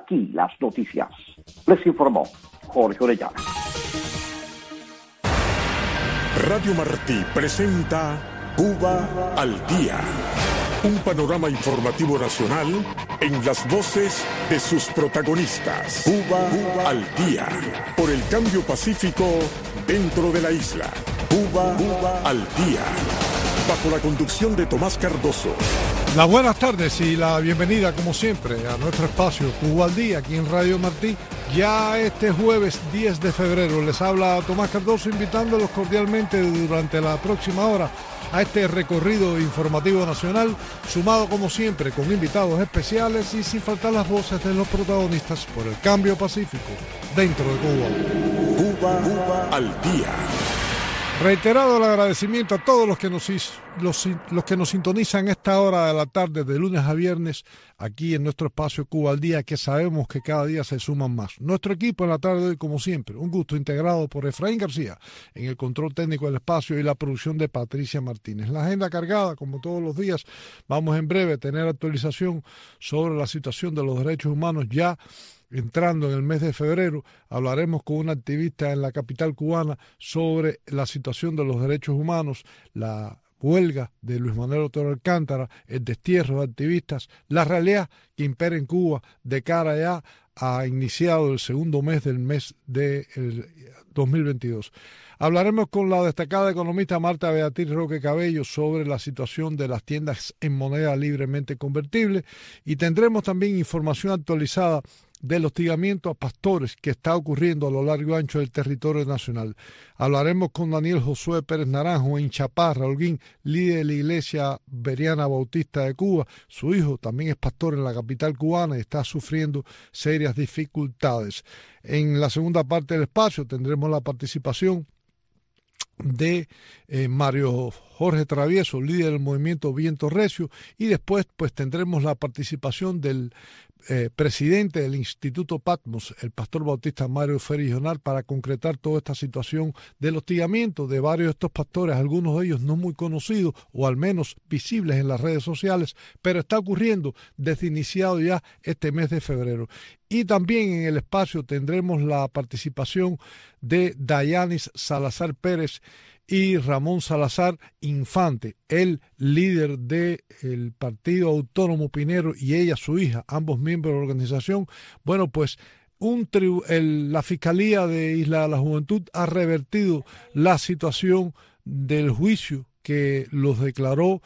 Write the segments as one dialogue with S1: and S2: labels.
S1: aquí las noticias. Les informó Jorge Orellana.
S2: Radio Martí presenta Cuba al Día. Un panorama informativo nacional en las voces de sus protagonistas. Cuba al Día. Por el cambio pacífico dentro de la isla. Cuba al Día. Bajo la conducción de Tomás Cardoso.
S3: Las buenas tardes y la bienvenida, como siempre, a nuestro espacio Cuba al Día, aquí en Radio Martí. Ya este jueves 10 de febrero les habla Tomás Cardoso, invitándolos cordialmente durante la próxima hora a este recorrido informativo nacional, sumado como siempre con invitados especiales y sin faltar las voces de los protagonistas por el cambio pacífico dentro de Cuba.
S2: Cuba al Día.
S3: Reiterado el agradecimiento a todos los que nos sintonizan esta hora de la tarde, de lunes a viernes, aquí en nuestro espacio Cuba al Día, que sabemos que cada día se suman más. Nuestro equipo en la tarde de hoy, como siempre, un gusto, integrado por Efraín García en el control técnico del espacio y la producción de Patricia Martínez. La agenda cargada, como todos los días. Vamos en breve a tener actualización sobre la situación de los derechos humanos ya entrando en el mes de febrero. Hablaremos con una activista en la capital cubana sobre la situación de los derechos humanos, la huelga de Luis Manuel Otero Alcántara, el destierro de activistas, la realidad que impera en Cuba de cara ya a iniciado el segundo mes del mes de 2022. Hablaremos con la destacada economista Marta Beatriz Roque Cabello sobre la situación de las tiendas en moneda libremente convertible y tendremos también información actualizada del hostigamiento a pastores que está ocurriendo a lo largo y ancho del territorio nacional. Hablaremos con Daniel Josué Pérez Naranjo en Chaparra, Holguín, líder de la Iglesia Veriana Bautista de Cuba. Su hijo también es pastor en la capital cubana y está sufriendo serias dificultades. En la segunda parte del espacio tendremos la participación de Mario Jorge Travieso, líder del movimiento Viento Recio, y después pues tendremos la participación del presidente del Instituto Patmos, el pastor bautista Mario Félix Jonar, para concretar toda esta situación del hostigamiento de varios de estos pastores, algunos de ellos no muy conocidos o al menos visibles en las redes sociales, pero está ocurriendo desde iniciado ya este mes de febrero. Y también en el espacio tendremos la participación de Dayanis Salazar Pérez y Ramón Salazar Infante, el líder del Partido Autónomo Pinero, y ella, su hija, ambos miembros de la organización. Bueno, pues la Fiscalía de Isla de la Juventud ha revertido la situación del juicio que los declaró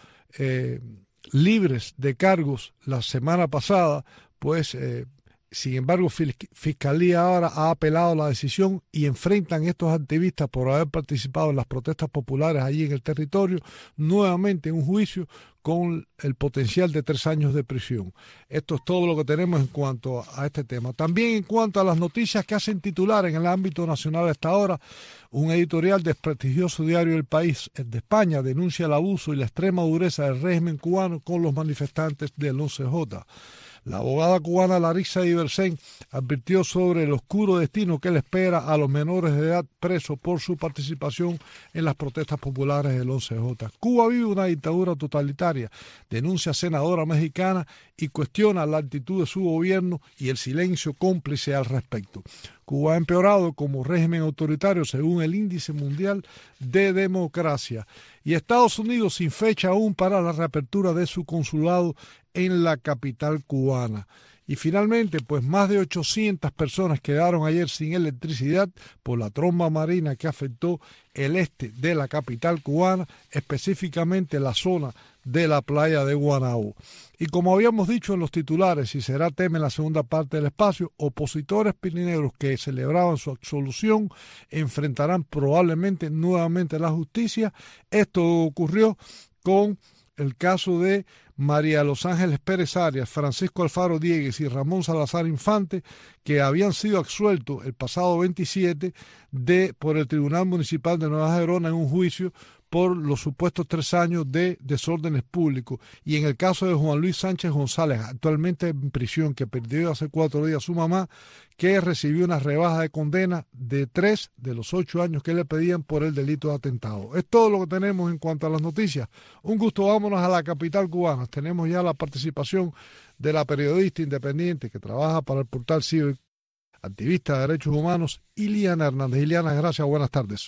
S3: libres de cargos la semana pasada, pues sin embargo, Fiscalía ahora ha apelado la decisión y enfrentan estos activistas por haber participado en las protestas populares allí en el territorio nuevamente en un juicio con el potencial de 3 años de prisión. Esto es todo lo que tenemos en cuanto a este tema. También en cuanto a las noticias que hacen titular en el ámbito nacional hasta ahora, un editorial del prestigioso diario El País de España denuncia el abuso y la extrema dureza del régimen cubano con los manifestantes del 11J. La abogada cubana Larissa Ibersen advirtió sobre el oscuro destino que le espera a los menores de edad presos por su participación en las protestas populares del 11J. Cuba vive una dictadura totalitaria, denuncia senadora mexicana y cuestiona la actitud de su gobierno y el silencio cómplice al respecto. Cuba ha empeorado como régimen autoritario según el Índice Mundial de Democracia, y Estados Unidos sin fecha aún para la reapertura de su consulado en la capital cubana. Y finalmente, pues más de 800 personas quedaron ayer sin electricidad por la tromba marina que afectó el este de la capital cubana, específicamente la zona de la playa de Guanaú. Y como habíamos dicho en los titulares, y será tema en la segunda parte del espacio, opositores pirineros que celebraban su absolución enfrentarán probablemente nuevamente la justicia. Esto ocurrió con el caso de María Los Ángeles Pérez Arias, Francisco Alfaro Diegues y Ramón Salazar Infante, que habían sido absueltos el pasado 27 por el Tribunal Municipal de Nueva Gerona en un juicio por los supuestos 3 años de desórdenes públicos. Y en el caso de Juan Luis Sánchez González, actualmente en prisión, que perdió hace 4 días su mamá, que recibió una rebaja de condena de 3 de los 8 años que le pedían por el delito de atentado. Es todo lo que tenemos en cuanto a las noticias. Un gusto, vámonos a la capital cubana. Tenemos ya la participación de la periodista independiente que trabaja para el portal Ciber, activista de derechos humanos, Iliana Hernández. Iliana, gracias, buenas tardes.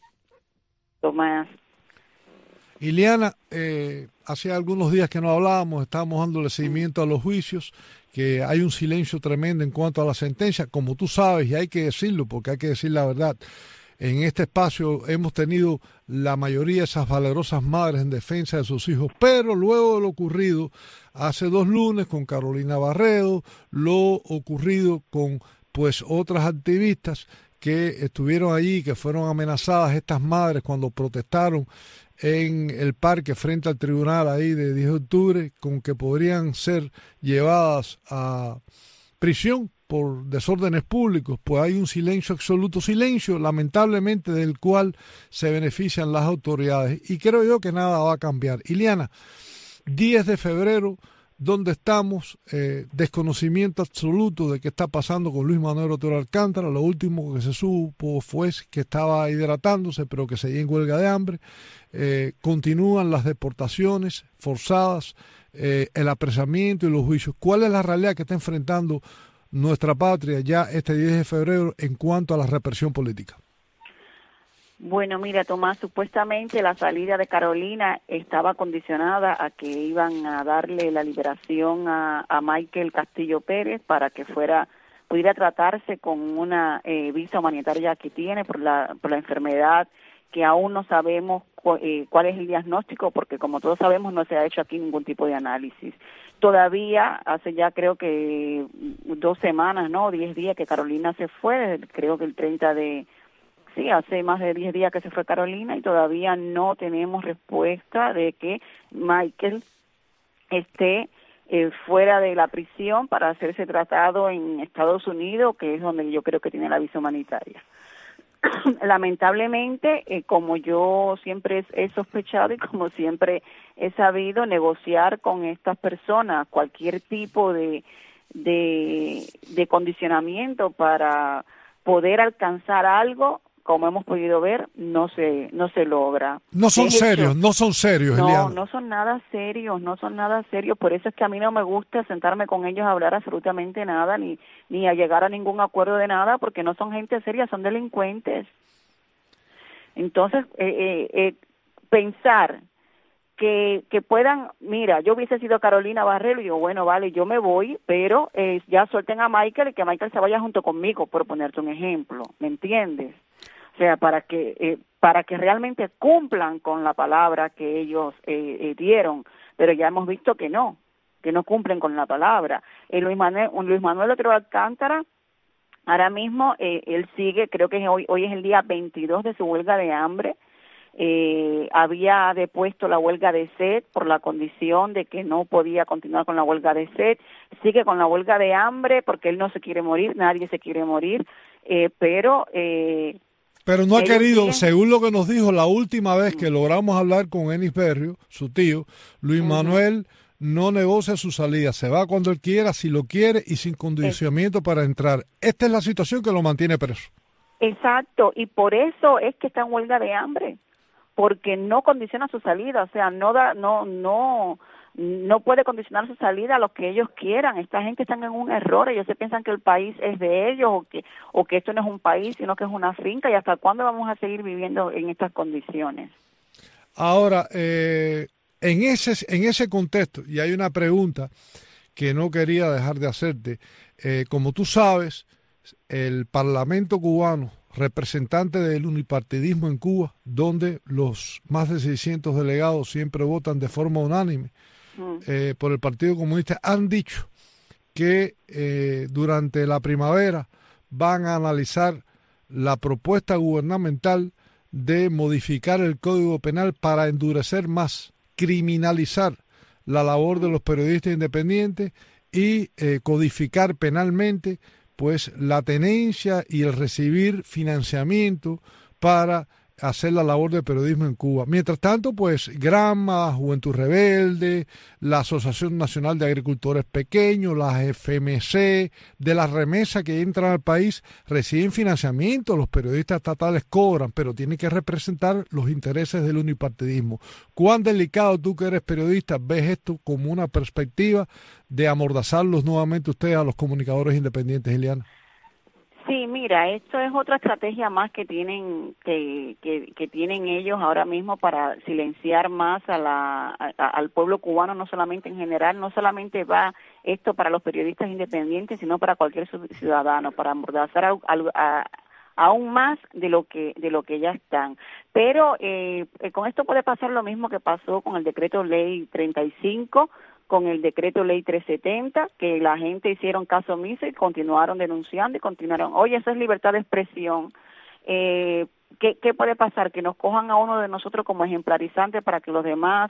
S4: Tomás.
S3: Iliana, hace algunos días que no hablábamos, estábamos dándole seguimiento a los juicios, que hay un silencio tremendo en cuanto a la sentencia, como tú sabes, y hay que decirlo porque hay que decir la verdad. En este espacio hemos tenido la mayoría de esas valerosas madres en defensa de sus hijos, pero luego de lo ocurrido hace 2 lunes con Carolina Barredo, lo ocurrido con pues otras activistas que estuvieron allí, que fueron amenazadas estas madres cuando protestaron en el parque frente al tribunal ahí de 10 de octubre, con que podrían ser llevadas a prisión por desórdenes públicos. Pues hay un silencio, absoluto silencio, lamentablemente, del cual se benefician las autoridades. Y creo yo que nada va a cambiar. Iliana, 10 de febrero, ¿dónde estamos? Desconocimiento absoluto de qué está pasando con Luis Manuel Otero Alcántara. Lo último que se supo fue que estaba hidratándose, pero que seguía en huelga de hambre. Continúan las deportaciones forzadas, el apresamiento y los juicios. ¿Cuál es la realidad que está enfrentando nuestra patria ya este 10 de febrero en cuanto a la represión política?
S4: Bueno, mira, Tomás, supuestamente la salida de Carolina estaba condicionada a que iban a darle la liberación a Michael Castillo Pérez para que pudiera tratarse con una visa humanitaria que tiene por la enfermedad, que aún no sabemos cuál es el diagnóstico, porque como todos sabemos no se ha hecho aquí ningún tipo de análisis. Todavía hace ya creo que 2 semanas, ¿no? 10 días que Carolina se fue, creo que el 30 de... Sí, hace más de 10 días que se fue Carolina y todavía no tenemos respuesta de que Michael esté fuera de la prisión para hacerse tratado en Estados Unidos, que es donde yo creo que tiene la visa humanitaria. Lamentablemente, como yo siempre he sospechado y como siempre he sabido, negociar con estas personas cualquier tipo de condicionamiento para poder alcanzar algo, como hemos podido ver, no se logra.
S3: No son serios, Eliana.
S4: No son nada serios, por eso es que a mí no me gusta sentarme con ellos a hablar absolutamente nada, ni a llegar a ningún acuerdo de nada, porque no son gente seria, son delincuentes. Entonces, pensar que puedan, mira, yo hubiese sido Carolina Barredo y digo, bueno, vale, yo me voy, pero ya suelten a Michael y que Michael se vaya junto conmigo, por ponerte un ejemplo, ¿me entiendes? O sea, para que realmente cumplan con la palabra que ellos dieron, pero ya hemos visto que no cumplen con la palabra. Luis Manuel Otero Alcántara, ahora mismo él sigue, creo que hoy es el día 22 de su huelga de hambre. Había depuesto la huelga de sed por la condición de que no podía continuar con la huelga de sed, sigue con la huelga de hambre porque él no se quiere morir, nadie se quiere morir, pero
S3: no ha querido, según lo que nos dijo la última vez que logramos hablar con Enis Berrio, su tío, Luis Manuel no negocia su salida, se va cuando él quiera, si lo quiere y sin condicionamiento para entrar. Esta es la situación que lo mantiene preso.
S4: Exacto, y por eso es que está en huelga de hambre, porque no condiciona su salida, o sea, no puede condicionar su salida a lo que ellos quieran. Esta gente está en un error, ellos se piensan que el país es de ellos o que esto no es un país, sino que es una finca, y hasta cuándo vamos a seguir viviendo en estas condiciones.
S3: Ahora, en ese contexto, y hay una pregunta que no quería dejar de hacerte, como tú sabes, el Parlamento cubano, representante del unipartidismo en Cuba, donde los más de 600 delegados siempre votan de forma unánime por el Partido Comunista, han dicho que durante la primavera van a analizar la propuesta gubernamental de modificar el Código Penal para endurecer más, criminalizar la labor de los periodistas independientes y codificar penalmente pues la tenencia y el recibir financiamiento para hacer la labor de periodismo en Cuba. Mientras tanto, pues Granma, Juventud Rebelde, la Asociación Nacional de Agricultores Pequeños, las FMC, de las remesas que entran al país, reciben financiamiento, los periodistas estatales cobran, pero tienen que representar los intereses del unipartidismo. ¿Cuán delicado, tú que eres periodista, ves esto como una perspectiva de amordazarlos nuevamente ustedes a los comunicadores independientes, Ileana?
S4: Sí, mira, esto es otra estrategia más que tienen tienen ellos ahora mismo para silenciar más al pueblo cubano, no solamente en general, no solamente va esto para los periodistas independientes, sino para cualquier ciudadano, para amordazar aún más de lo que ya están. Pero con esto puede pasar lo mismo que pasó con el decreto ley 35, con el decreto ley 370, que la gente hicieron caso omiso y continuaron denunciando y continuaron. Oye, eso es libertad de expresión. ¿Qué puede pasar? Que nos cojan a uno de nosotros como ejemplarizante para que los demás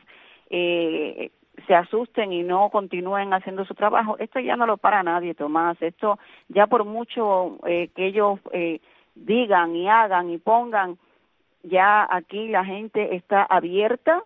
S4: se asusten y no continúen haciendo su trabajo. Esto ya no lo para nadie, Tomás. Esto ya por mucho que ellos digan y hagan y pongan, ya aquí la gente está abierta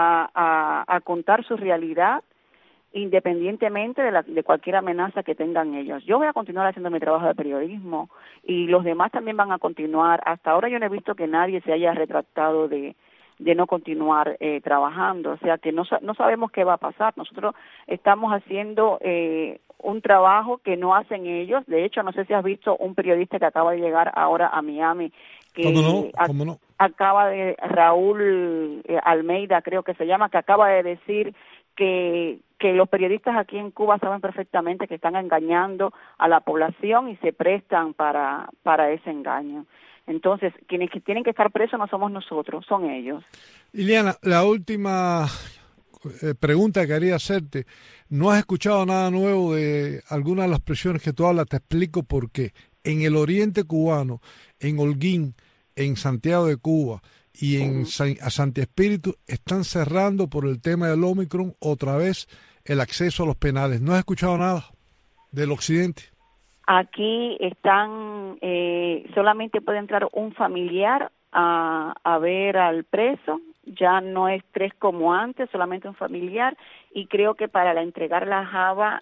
S4: a contar su realidad, independientemente de cualquier amenaza que tengan ellos. Yo voy a continuar haciendo mi trabajo de periodismo y los demás también van a continuar. Hasta ahora yo no he visto que nadie se haya retractado de no continuar trabajando, o sea que no sabemos qué va a pasar. Nosotros estamos haciendo un trabajo que no hacen ellos. De hecho, no sé si has visto un periodista que acaba de llegar ahora a Miami, que
S3: ¿Cómo no?
S4: acaba de, Raúl Almeida creo que se llama, que acaba de decir que los periodistas aquí en Cuba saben perfectamente que están engañando a la población y se prestan para ese engaño. Entonces, quienes que tienen que estar presos no somos nosotros, son ellos.
S3: Ileana, la última pregunta que quería hacerte. ¿No has escuchado nada nuevo de algunas de las presiones que tú hablas? Te explico por qué. En el oriente cubano, en Holguín, en Santiago de Cuba y en Santi Espíritu, están cerrando por el tema del Omicron otra vez el acceso a los penales. ¿No has escuchado nada del occidente?
S4: Aquí están, solamente puede entrar un familiar a ver al preso, ya no es 3 como antes, solamente un familiar, y creo que para entregar la java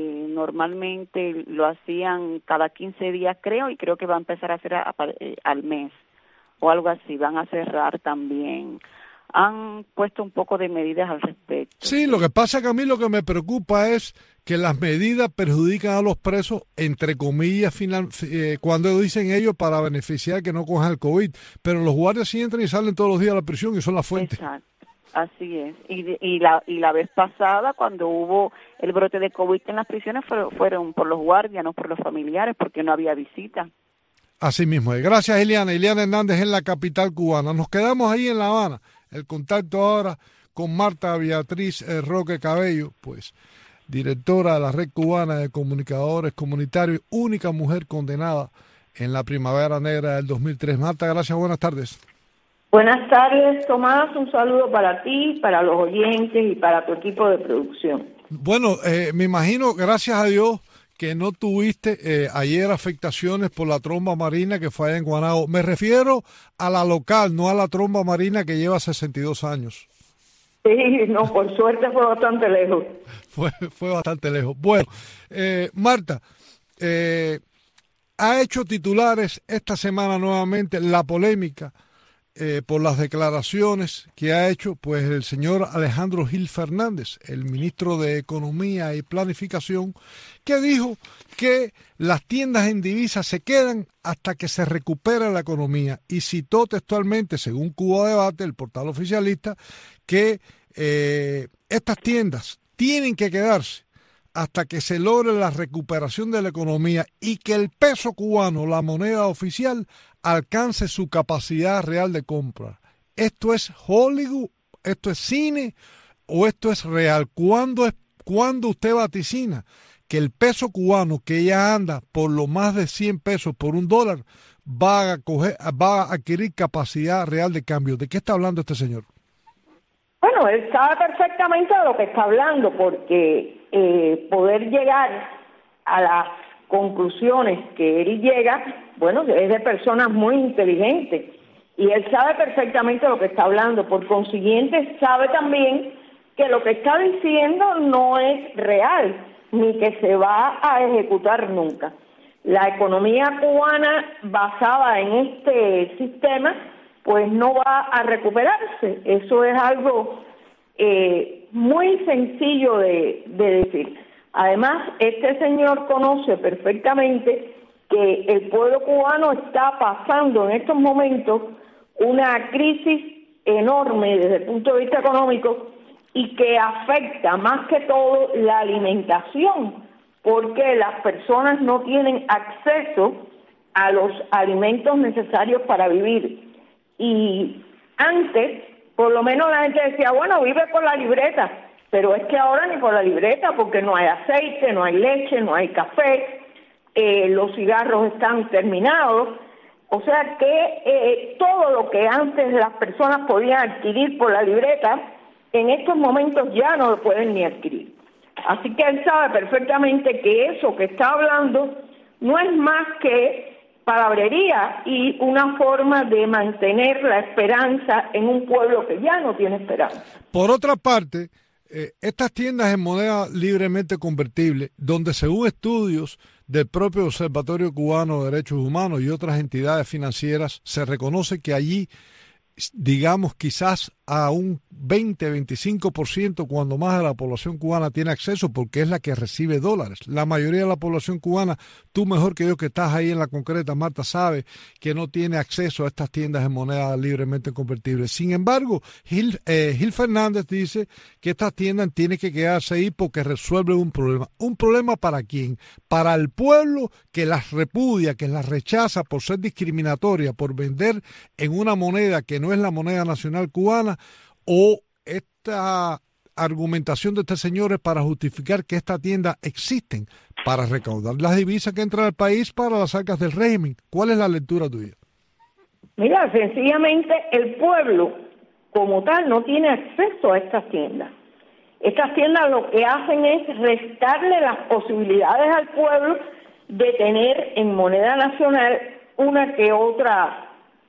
S4: normalmente lo hacían cada 15 días, creo, y creo que va a empezar a hacer al mes o algo así. Van a cerrar también. Han puesto un poco de medidas al respecto.
S3: Sí, lo que pasa que a mí lo que me preocupa es que las medidas perjudican a los presos, entre comillas, cuando dicen ellos para beneficiar que no cojan el COVID, pero los guardias sí entran y salen todos los días a la prisión y son la fuente.
S4: Exacto, así es. Y la vez pasada, cuando hubo el brote de COVID en las prisiones, fueron por los guardias, no por los familiares, porque no había visita.
S3: Así mismo es. Gracias, Ileana. Ileana Hernández en la capital cubana. Nos quedamos ahí en La Habana. El contacto ahora con Marta Beatriz Roque Cabello, pues directora de la Red Cubana de Comunicadores Comunitarios, única mujer condenada en la Primavera Negra del 2003. Marta, gracias, buenas tardes.
S5: Buenas tardes, Tomás. Un saludo para ti, para los oyentes y para tu equipo de producción.
S3: Bueno, me imagino, gracias a Dios, que no tuviste ayer afectaciones por la tromba marina que fue allá en Guanabo. Me refiero a la local, no a la tromba marina que lleva 62 años.
S5: Sí, no, por suerte fue bastante lejos.
S3: Fue bastante lejos. Bueno, Marta, ha hecho titulares esta semana nuevamente la polémica por las declaraciones que ha hecho pues el señor Alejandro Gil Fernández, el ministro de Economía y Planificación, que dijo que las tiendas en divisas se quedan hasta que se recupere la economía, y citó textualmente, según Cuba Debate, el portal oficialista, que estas tiendas tienen que quedarse hasta que se logre la recuperación de la economía y que el peso cubano, la moneda oficial, alcance su capacidad real de compra. ¿Esto es Hollywood? ¿Esto es cine? ¿O esto es real? ¿Cuándo usted vaticina que el peso cubano, que ya anda por lo más de 100 pesos por $1, va a adquirir capacidad real de cambio? ¿De qué está hablando este señor?
S5: Bueno, él sabe perfectamente de lo que está hablando, porque poder llegar a las conclusiones que él llega, bueno, es de personas muy inteligentes. Y él sabe perfectamente lo que está hablando. Por consiguiente, sabe también que lo que está diciendo no es real, ni que se va a ejecutar nunca. La economía cubana basada en este sistema, pues no va a recuperarse. Eso es algo muy sencillo de decir. Además, este señor conoce perfectamente que el pueblo cubano está pasando en estos momentos una crisis enorme desde el punto de vista económico y que afecta más que todo la alimentación, porque las personas no tienen acceso a los alimentos necesarios para vivir. Y antes, por lo menos la gente decía, bueno, vive por la libreta, pero es que ahora ni por la libreta, porque no hay aceite, no hay leche, no hay café, los cigarros están terminados. O sea que todo lo que antes las personas podían adquirir por la libreta, en estos momentos ya no lo pueden ni adquirir. Así que él sabe perfectamente que eso que está hablando no es más que palabrería y una forma de mantener la esperanza en un pueblo que ya no tiene esperanza.
S3: Por otra parte, estas tiendas en moneda libremente convertible, donde según estudios del propio Observatorio Cubano de Derechos Humanos y otras entidades financieras, se reconoce que allí, digamos, quizás a un 20-25%, cuando más de la población cubana tiene acceso, porque es la que recibe dólares. La mayoría de la población cubana, tú mejor que yo que estás ahí en la concreta, Marta, sabe que no tiene acceso a estas tiendas en moneda libremente convertible. Sin embargo, Gil Fernández dice que estas tiendas tienen que quedarse ahí porque resuelven un problema. ¿Un problema para quién? Para el pueblo que las repudia, que las rechaza por ser discriminatoria, por vender en una moneda que no es la moneda nacional cubana, o esta argumentación de este señor es para justificar que estas tiendas existen para recaudar las divisas que entran al país para las arcas del régimen. ¿Cuál es la lectura tuya?
S5: Mira, sencillamente el pueblo como tal no tiene acceso a estas tiendas. Estas tiendas lo que hacen es restarle las posibilidades al pueblo de tener en moneda nacional una que otra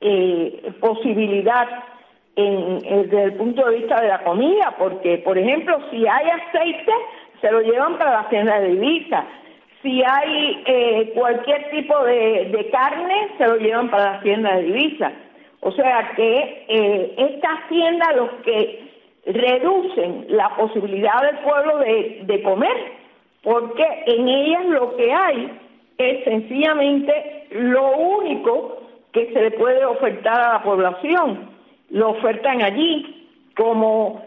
S5: posibilidad desde el punto de vista de la comida, porque, por ejemplo, si hay aceite, se lo llevan para las tiendas de divisas. Si hay cualquier tipo de carne, se lo llevan para las tiendas de divisas. O sea que estas tiendas los que reducen la posibilidad del pueblo de comer, porque en ellas lo que hay es sencillamente lo único que se le puede ofertar a la población. Lo ofertan allí como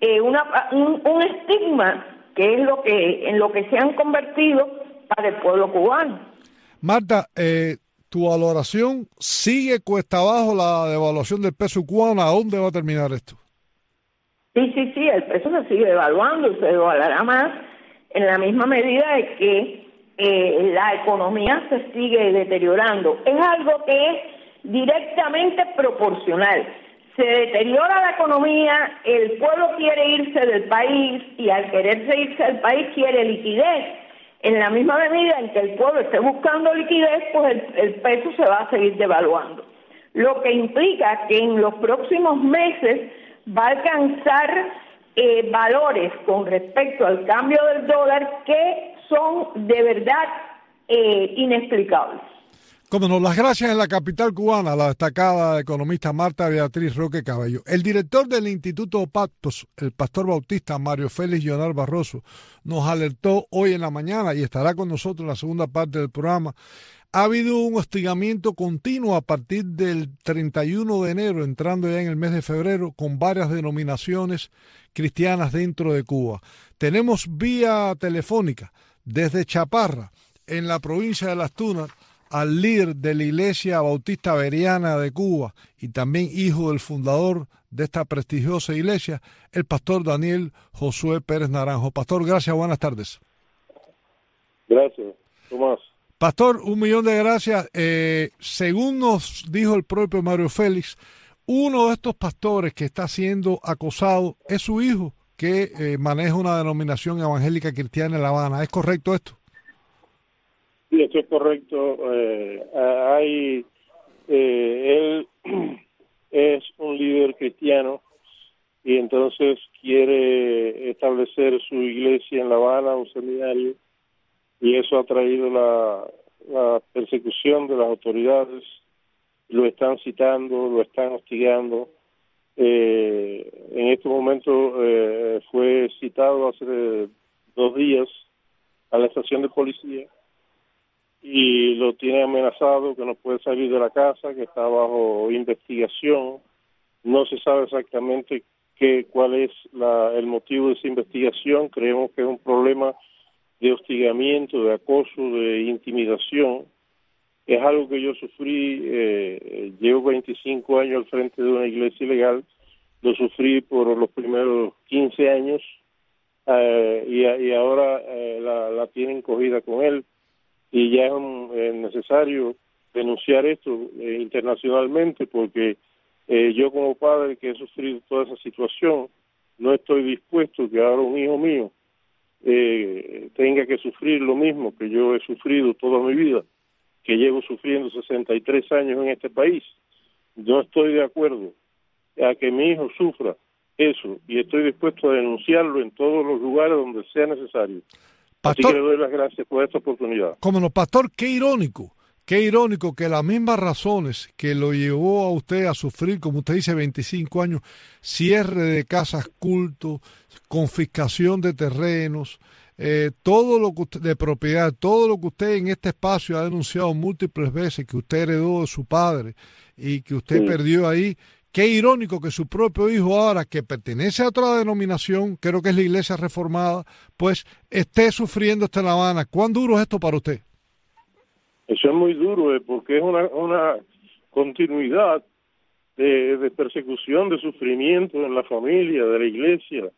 S5: un estigma, que es en lo que se han convertido para el pueblo cubano.
S3: Marta, tu valoración, ¿sigue cuesta abajo la devaluación del peso cubano? ¿A dónde va a terminar esto?
S5: Sí, el peso se sigue devaluando y se devaluará más en la misma medida de que la economía se sigue deteriorando. Es algo que es directamente proporcional. Se deteriora la economía, el pueblo quiere irse del país y al quererse irse del país quiere liquidez. En la misma medida en que el pueblo esté buscando liquidez, pues el peso se va a seguir devaluando. Lo que implica que en los próximos meses va a alcanzar valores con respecto al cambio del dólar que son de verdad inexplicables.
S3: Como no, las gracias en la capital cubana, la destacada economista Marta Beatriz Roque Cabello. El director del Instituto Pactos, el pastor bautista Mario Félix Leonard Barroso, nos alertó hoy en la mañana y estará con nosotros en la segunda parte del programa. Ha habido un hostigamiento continuo a partir del 31 de enero, entrando ya en el mes de febrero, con varias denominaciones cristianas dentro de Cuba. Tenemos vía telefónica desde Chaparra, en la provincia de Las Tunas, al líder de la Iglesia Bautista Veriana de Cuba y también hijo del fundador de esta prestigiosa iglesia, el pastor Daniel Josué Pérez Naranjo. Pastor, gracias, buenas tardes.
S6: Gracias, Tomás.
S3: Pastor, 1.000.000 de gracias. Según nos dijo el propio Mario Félix, uno de estos pastores que está siendo acosado es su hijo, que maneja una denominación evangélica cristiana en La Habana. ¿Es correcto esto?
S6: Sí, eso es correcto. Él es un líder cristiano y entonces quiere establecer su iglesia en La Habana, un seminario, y eso ha traído la persecución de las autoridades. Lo están citando, lo están hostigando. En este momento fue citado hace 2 días a la estación de policía y lo tiene amenazado que no puede salir de la casa, que está bajo investigación. No se sabe exactamente cuál es el motivo de esa investigación. Creemos que es un problema de hostigamiento, de acoso, de intimidación. Es algo que yo sufrí, llevo 25 años al frente de una iglesia ilegal, lo sufrí por los primeros 15 años y ahora la tienen cogida con él, y ya es necesario denunciar esto internacionalmente, porque yo como padre que he sufrido toda esa situación, no estoy dispuesto que ahora un hijo mío tenga que sufrir lo mismo que yo he sufrido toda mi vida, que llevo sufriendo 63 años en este país. No estoy de acuerdo a que mi hijo sufra eso, y estoy dispuesto a denunciarlo en todos los lugares donde sea necesario. Pastor, así que le doy las gracias por esta oportunidad.
S3: Como no, pastor, qué irónico que las mismas razones que lo llevó a usted a sufrir, como usted dice, 25 años, cierre de casas culto, confiscación de terrenos, todo lo que usted, de propiedad, todo lo que usted en este espacio ha denunciado múltiples veces, que usted heredó de su padre y que usted perdió ahí. Qué irónico que su propio hijo ahora, que pertenece a otra denominación, creo que es la Iglesia Reformada, pues esté sufriendo esta en La Habana. ¿Cuán duro es esto para usted?
S6: Eso es muy duro, porque es una continuidad de persecución, de sufrimiento en la familia, de la iglesia.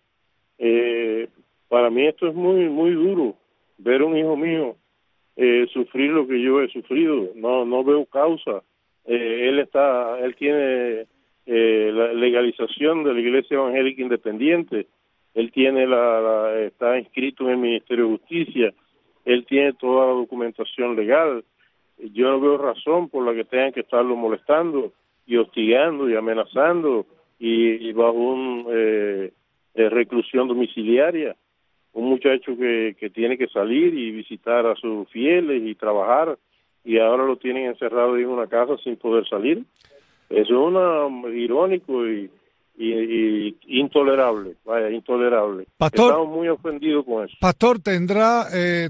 S6: Para mí esto es muy, muy duro, ver a un hijo mío sufrir lo que yo he sufrido. No veo causa. Él tiene la legalización de la Iglesia Evangélica Independiente. Él tiene está inscrito en el Ministerio de Justicia. Él tiene toda la documentación legal. Yo no veo razón por la que tengan que estarlo molestando y hostigando y amenazando y bajo un reclusión domiciliaria. Un muchacho que tiene que salir y visitar a sus fieles y trabajar, y ahora lo tienen encerrado en una casa sin poder salir. Eso es irónico y intolerable, intolerable.
S3: Pastor,
S6: estamos muy ofendidos con eso.
S3: Pastor, ¿tendrá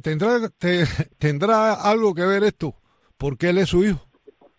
S3: algo que ver esto? Porque él es su hijo.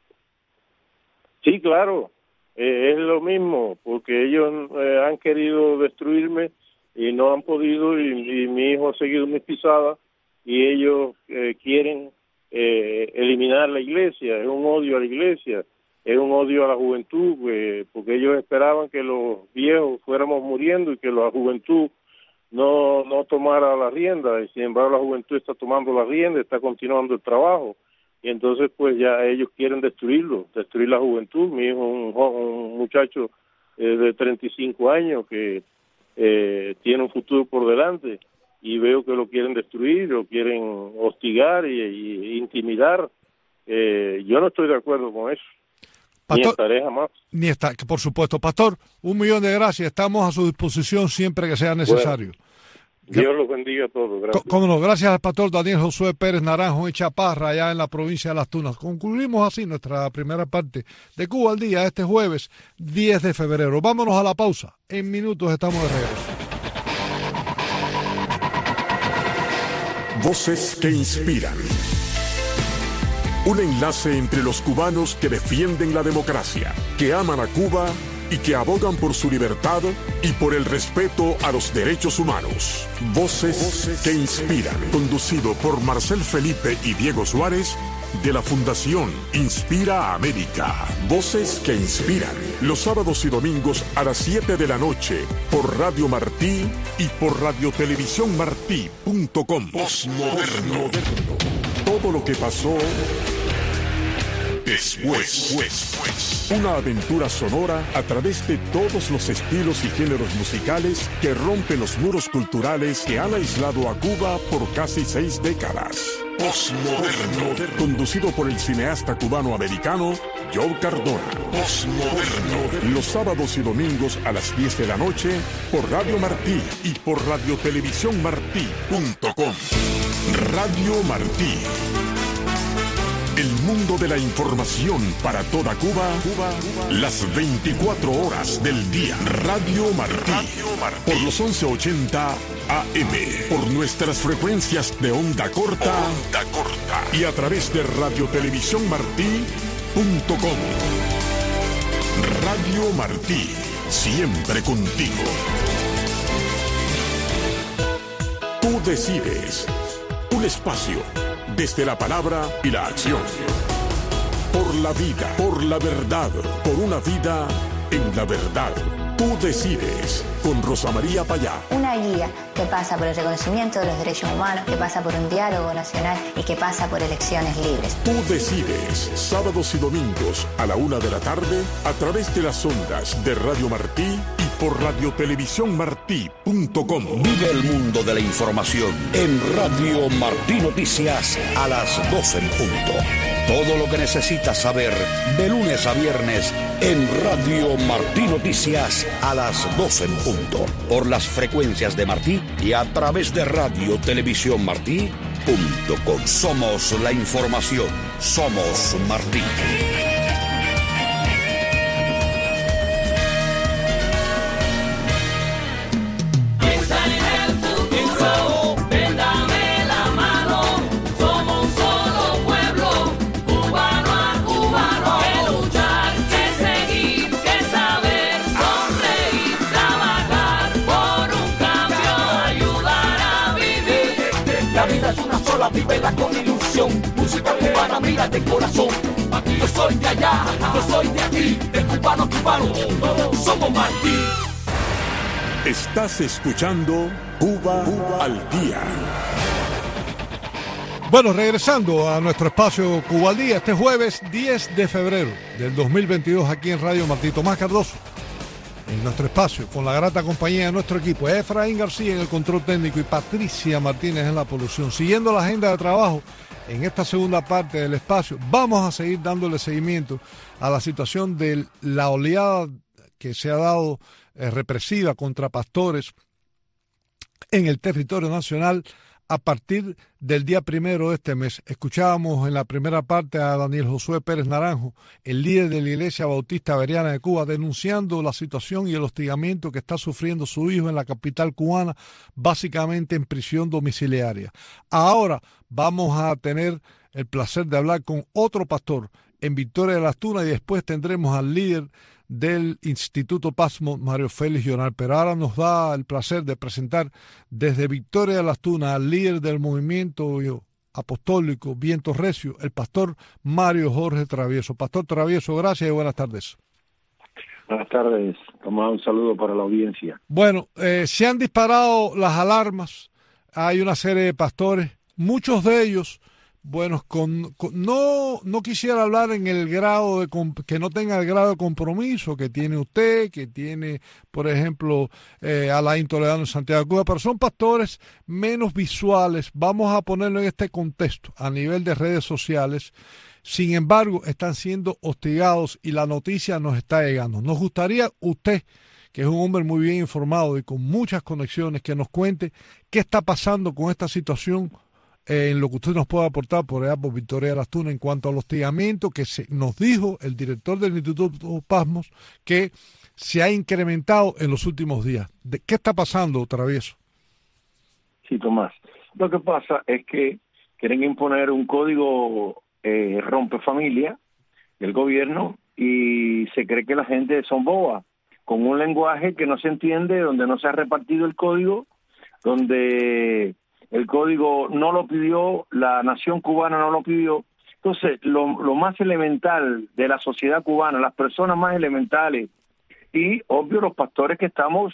S6: Sí, claro, es lo mismo, porque ellos han querido destruirme y no han podido, y mi hijo ha seguido mis pisadas, y ellos quieren eliminar la iglesia. Es un odio a la iglesia, es un odio a la juventud, porque ellos esperaban que los viejos fuéramos muriendo y que la juventud no tomara la rienda, y sin embargo la juventud está tomando la rienda, está continuando el trabajo, y entonces pues ya ellos quieren destruir la juventud. Mi hijo es un muchacho de 35 años que tiene un futuro por delante, y veo que lo quieren destruir, lo quieren hostigar y intimidar. Yo no estoy de acuerdo con eso. Pastor, ni estaré jamás.
S3: Por supuesto. Pastor, 1.000.000 de gracias. Estamos a su disposición siempre que sea necesario.
S6: Bueno, Dios los bendiga a todos. Gracias.
S3: Cómo no, gracias al pastor Daniel Josué Pérez Naranjo en Chaparra, allá en la provincia de Las Tunas. Concluimos así nuestra primera parte de Cuba al Día este jueves 10 de febrero. Vámonos a la pausa. En minutos estamos de regreso.
S2: Voces que inspiran. Un enlace entre los cubanos que defienden la democracia, que aman a Cuba y que abogan por su libertad y por el respeto a los derechos humanos. Voces que inspiran. Conducido por Marcel Felipe y Diego Suárez, de la Fundación Inspira América. Voces que inspiran. Los sábados y domingos a las 7 de la noche por Radio Martí y por radiotelevisiónmartí.com. Postmoderno. Todo lo que pasó después. Una aventura sonora a través de todos los estilos y géneros musicales que rompen los muros culturales que han aislado a Cuba por casi 6 décadas. Postmoderno, conducido por el cineasta cubano-americano Joe Cardona. Postmoderno, los sábados y domingos a las 10 de la noche por Radio Martí y por radiotelevisiónmartí.com. Radio Martí. El mundo de la información para toda Cuba, las 24 horas del día. Radio Martí. Por los 1180 AM. Por nuestras frecuencias de onda corta. Y a través de radiotelevisiónmartí.com. Radio Martí. Siempre contigo. Tú decides. Un espacio desde la palabra y la acción. Por la vida, por la verdad, por una vida en la verdad. Tú decides, con Rosa María Payá.
S7: Una guía que pasa por el reconocimiento de los derechos humanos, que pasa por un diálogo nacional y que pasa por elecciones libres.
S2: Tú decides, sábados y domingos a la 1 de la tarde, a través de las ondas de Radio Martí y por radiotelevisiónmartí.com.
S8: Vive el mundo de la información en Radio Martí Noticias a las 12 en punto. Todo lo que necesitas saber de lunes a viernes en Radio Martí Noticias a las 12 en punto. Por las frecuencias de Martí y a través de radiotelevisiónmartí.com. Somos la información. Somos Martí.
S9: Vívela con ilusión, música cubana, mira de corazón. Aquí yo soy de allá, yo soy de aquí, de cubano a cubano, todos somos Martí.
S2: Estás escuchando Cuba al Día.
S3: Bueno, regresando a nuestro espacio Cuba al Día, este jueves 10 de febrero del 2022 aquí en Radio Martí. Tomás Cardoso en nuestro espacio, con la grata compañía de nuestro equipo, Efraín García en el control técnico y Patricia Martínez en la producción. Siguiendo la agenda de trabajo en esta segunda parte del espacio, vamos a seguir dándole seguimiento a la situación de la oleada que se ha dado represiva contra pastores en el territorio nacional a partir del día 1 de este mes. Escuchábamos en la primera parte a Daniel Josué Pérez Naranjo, el líder de la Iglesia Bautista Bereana de Cuba, denunciando la situación y el hostigamiento que está sufriendo su hijo en la capital cubana, básicamente en prisión domiciliaria. Ahora vamos a tener el placer de hablar con otro pastor en Victoria de las Tunas y después tendremos al líder del Instituto Pasmo, Mario Félix Llonar. Pero ahora nos da el placer de presentar desde Victoria de las Tunas al líder del movimiento apostólico Viento Recio, el pastor Mario Jorge Travieso. Pastor Travieso, gracias y buenas tardes.
S10: Buenas tardes, Tomás, un saludo para la audiencia.
S3: Bueno, se han disparado las alarmas, hay una serie de pastores, muchos de ellos, bueno, no quisiera hablar en el grado de que no tenga el grado de compromiso que tiene usted, que tiene, por ejemplo, Alain Toledano en Santiago de Cuba, pero son pastores menos visuales, vamos a ponerlo en este contexto, a nivel de redes sociales. Sin embargo, están siendo hostigados y la noticia nos está llegando. Nos gustaría usted, que es un hombre muy bien informado y con muchas conexiones, que nos cuente qué está pasando con esta situación en lo que usted nos puede aportar por allá por Victoria de las Tunas en cuanto al hostigamiento que nos dijo el director del Instituto Pasmos que se ha incrementado en los últimos días. ¿Qué está pasando, Travieso?
S10: Sí, Tomás. Lo que pasa es que quieren imponer un código rompefamilia del gobierno y se cree que la gente son bobas, con un lenguaje que no se entiende, donde no se ha repartido el código, donde el código no lo pidió, la nación cubana no lo pidió. Entonces, lo más elemental de la sociedad cubana, las personas más elementales y, obvio, los pastores que estamos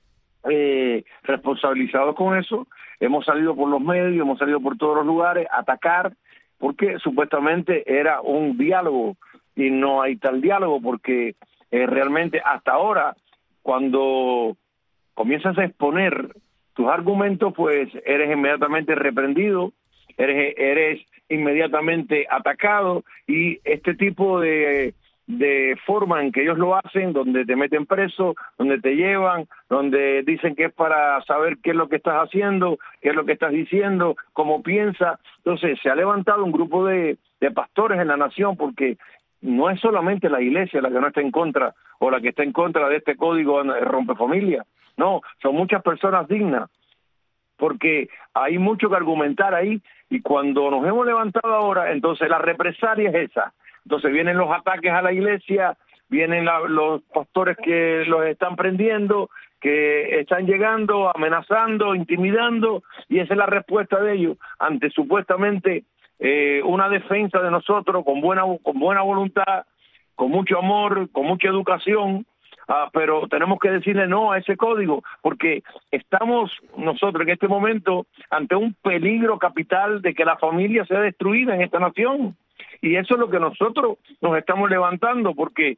S10: responsabilizados con eso, hemos salido por los medios, hemos salido por todos los lugares a atacar, porque supuestamente era un diálogo y no hay tal diálogo, porque realmente hasta ahora, cuando comienzas a exponer tus argumentos, pues eres inmediatamente reprendido eres inmediatamente atacado, y este tipo de forma en que ellos lo hacen, donde te meten preso, donde te llevan, donde dicen que es para saber qué es lo que estás haciendo, qué es lo que estás diciendo, cómo piensas. Entonces se ha levantado un grupo de pastores en la nación, porque no es solamente la iglesia la que no está en contra, o la que está en contra de este código rompefamilia. No, son muchas personas dignas, porque hay mucho que argumentar ahí, y cuando nos hemos levantado ahora, entonces la represalia es esa. Entonces vienen los ataques a la iglesia, vienen los pastores que los están prendiendo, que están llegando, amenazando, intimidando, y esa es la respuesta de ellos ante supuestamente una defensa de nosotros con buena voluntad, con mucho amor, con mucha educación. Pero tenemos que decirle no a ese código, porque estamos nosotros en este momento ante un peligro capital de que la familia sea destruida en esta nación. Y eso es lo que nosotros nos estamos levantando, porque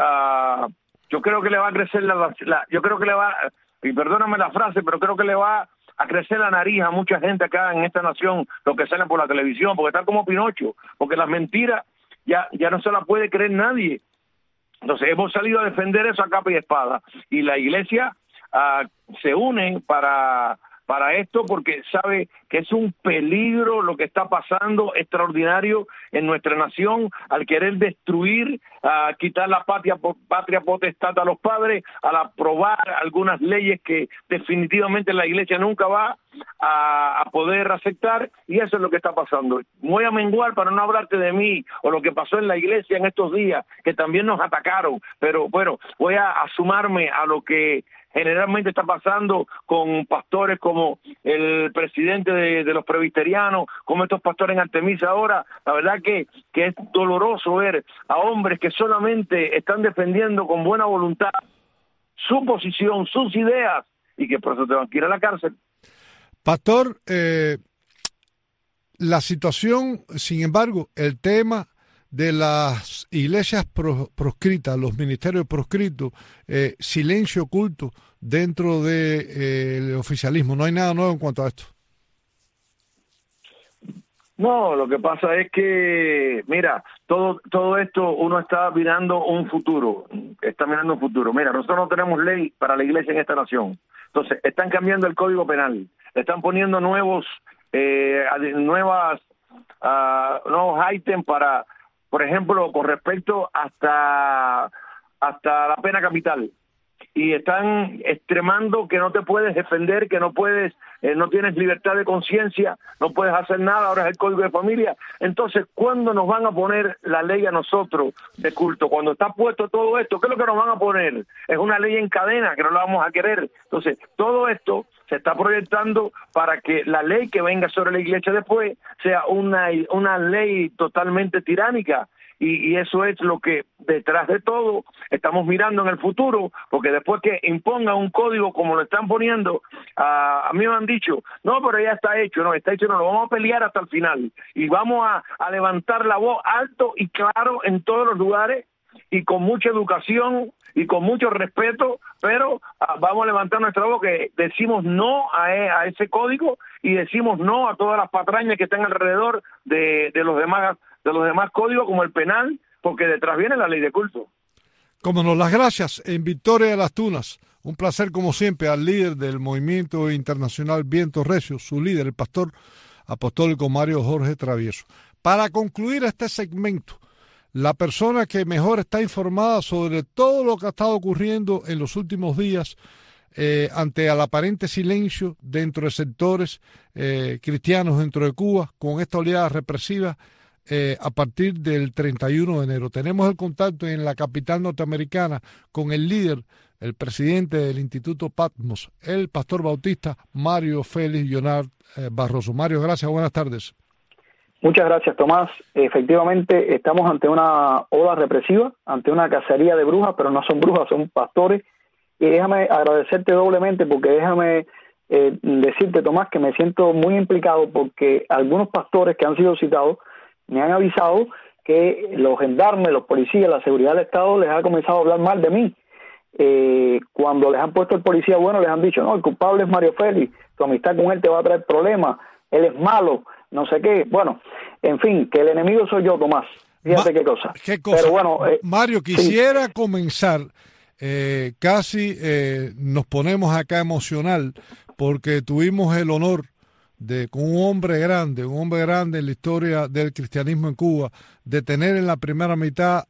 S10: yo creo que le va a crecer yo creo que le va, y perdóname la frase, pero creo que le va a crecer la nariz a mucha gente acá en esta nación, los que salen por la televisión, porque están como Pinocho, porque las mentiras ya no se las puede creer nadie. Entonces hemos salido a defender eso a capa y espada, y la iglesia se une para esto, porque sabe que es un peligro lo que está pasando extraordinario en nuestra nación, al querer destruir, quitar la patria potestad a los padres, al aprobar algunas leyes que definitivamente la iglesia nunca va a poder aceptar, y eso es lo que está pasando. Voy a menguar para no hablarte de mí o lo que pasó en la iglesia en estos días, que también nos atacaron, pero bueno, voy a sumarme a lo que generalmente está pasando con pastores como el presidente de los presbiterianos, como estos pastores en Artemisa ahora. La verdad que es doloroso ver a hombres que solamente están defendiendo con buena voluntad su posición, sus ideas, y que por eso te van a ir a la cárcel.
S3: Pastor, la situación, sin embargo, el tema de las iglesias proscritas, los ministerios proscritos, silencio oculto dentro del oficialismo. No hay nada nuevo en cuanto a esto.
S10: No, lo que pasa es que, mira, todo esto uno está mirando un futuro, Mira, nosotros no tenemos ley para la iglesia en esta nación. Entonces, están cambiando el Código Penal, están poniendo nuevos ítems para, por ejemplo, con respecto hasta la pena capital, y están extremando que no te puedes defender, que no puedes, no tienes libertad de conciencia, no puedes hacer nada. Ahora es el Código de Familia. Entonces, ¿cuándo nos van a poner la ley a nosotros de culto? Cuando está puesto todo esto, ¿qué es lo que nos van a poner? Es una ley en cadena que no la vamos a querer. Entonces, todo esto se está proyectando para que la ley que venga sobre la iglesia después sea una ley totalmente tiránica. Y eso es lo que detrás de todo estamos mirando en el futuro, porque después que impongan un código como lo están poniendo, a mí me han dicho, no, pero ya está hecho, no lo vamos a pelear hasta el final, y vamos a levantar la voz alto y claro en todos los lugares, y con mucha educación y con mucho respeto, pero vamos a levantar nuestra voz, que decimos no a ese código, y decimos no a todas las patrañas que están alrededor de los demás códigos, como el penal, porque detrás viene la ley de culto.
S3: Como nos las gracias en Victoria de las Tunas. Un placer, como siempre, al líder del movimiento internacional Vientos Recios, su líder, el pastor apostólico Mario Jorge Travieso. Para concluir este segmento, la persona que mejor está informada sobre todo lo que ha estado ocurriendo en los últimos días ante el aparente silencio dentro de sectores cristianos dentro de Cuba, con esta oleada represiva, a partir del 31 de enero. Tenemos el contacto en la capital norteamericana con el líder, el presidente del Instituto Patmos, el pastor bautista Mario Félix Leonard Barroso. Mario, gracias, buenas tardes.
S11: Muchas gracias, Tomás. Efectivamente, estamos ante una ola represiva, ante una cacería de brujas, pero no son brujas, son pastores. Y déjame agradecerte doblemente, porque déjame decirte, Tomás, que me siento muy implicado, porque algunos pastores que han sido citados me han avisado que los gendarmes, los policías, la seguridad del Estado les ha comenzado a hablar mal de mí. Cuando les han puesto el policía bueno, les han dicho, no, el culpable es Mario Félix, tu amistad con él te va a traer problemas, él es malo, no sé qué. Bueno, en fin, que el enemigo soy yo, Tomás. Fíjate qué cosa.
S3: ¿Qué cosa?
S11: Pero bueno,
S3: Mario, quisiera comenzar, casi nos ponemos acá emocional, porque tuvimos el honor de, con un hombre grande en la historia del cristianismo en Cuba, de tener en la primera mitad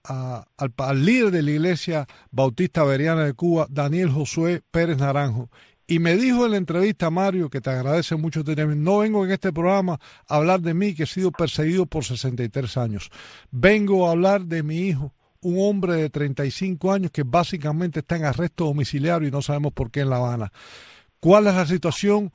S3: al líder de la Iglesia Bautista Veriana de Cuba, Daniel Josué Pérez Naranjo. Y me dijo en la entrevista, Mario, que te agradece mucho tenerme, no vengo en este programa a hablar de mí, que he sido perseguido por 63 años. Vengo a hablar de mi hijo, un hombre de 35 años que básicamente está en arresto domiciliario y no sabemos por qué en La Habana. ¿Cuál es la situación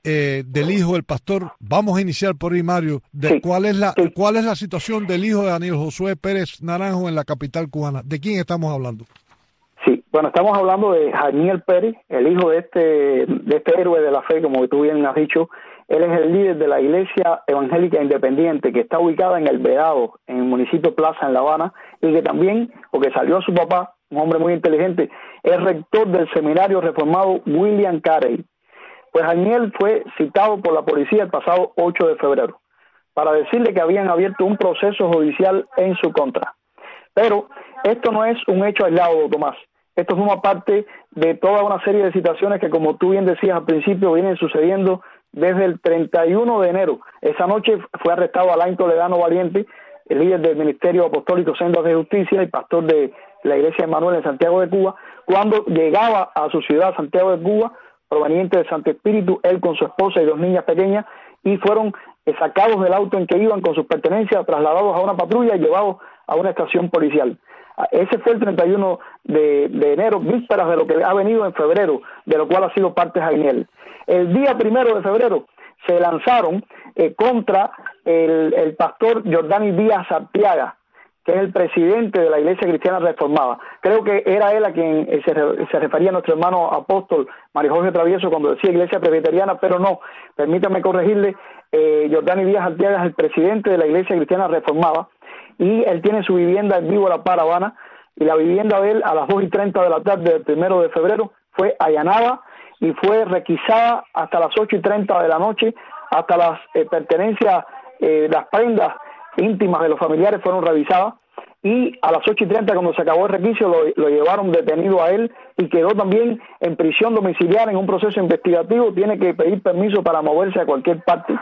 S3: del hijo del pastor? Vamos a iniciar por ahí, Mario. ¿Cuál es la situación del hijo de Daniel Josué Pérez Naranjo en la capital cubana? ¿De quién estamos hablando?
S11: Sí, bueno, estamos hablando de Daniel Pérez, el hijo de este héroe de la fe, como tú bien has dicho. Él es el líder de la Iglesia Evangélica Independiente, que está ubicada en El Vedado, en el municipio Plaza, en La Habana, y que también, porque salió a su papá, un hombre muy inteligente, es rector del seminario reformado William Carey. Pues Daniel fue citado por la policía el pasado 8 de febrero para decirle que habían abierto un proceso judicial en su contra. Pero esto no es un hecho aislado, Tomás. Esto forma parte de toda una serie de situaciones que, como tú bien decías al principio, vienen sucediendo desde el 31 de enero. Esa noche fue arrestado Alain Toledano Valiente, el líder del Ministerio Apostólico Sendas de Justicia y pastor de la Iglesia de Manuel en Santiago de Cuba, cuando llegaba a su ciudad, Santiago de Cuba, proveniente de Santo Espíritu, él con su esposa y 2 niñas pequeñas, y fueron sacados del auto en que iban con sus pertenencias, trasladados a una patrulla y llevados a una estación policial. Ese fue el 31 de enero, vísperas de lo que ha venido en febrero, de lo cual ha sido parte Daniel. El día 1 de febrero se lanzaron contra el pastor Jordani Díaz Arteaga, que es el presidente de la Iglesia Cristiana Reformada. Creo que era él a quien se refería a nuestro hermano apóstol Mario Jorge Travieso cuando decía Iglesia Presbiteriana, pero no, permítame corregirle, Jordani Díaz Arteaga es el presidente de la Iglesia Cristiana Reformada, y él tiene su vivienda en Vivo La Paz, Habana, y la vivienda de él a las 2:30 de la tarde del 1 de febrero fue allanada y fue requisada hasta las 8:30 de la noche, hasta las pertenencias, las prendas íntimas de los familiares fueron revisadas, y a las 8:30 cuando se acabó el requisito lo llevaron detenido a él y quedó también en prisión domiciliaria en un proceso investigativo. Tiene que pedir permiso para moverse a cualquier parte.